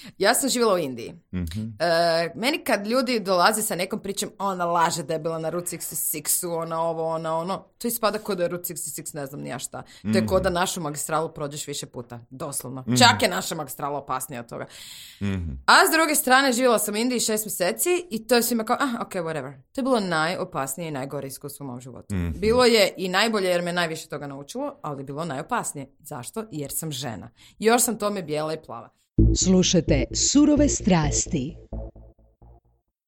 Ja sam živjela u Indiji. Meni kad ljudi dolaze sa nekom pričom, ona laže da je bila na Route 66, ona ovo, ona ono, to ispada kod da je Route 66, ne znam ni ja šta. To je kod da našu magistralu prođeš više puta, doslovno. Čak je naša magistrala opasnija od toga. A s druge strane, živjela sam u Indiji 6 mjeseci i to je svima kao, ok, whatever. To je bilo najopasnije i najgore iskustvo u mom životu. Bilo je i najbolje jer me najviše toga naučilo, ali bilo najopasnije. Zašto? Jer sam žena. Još sam tome bijela i plava. Slušajte Surove strasti.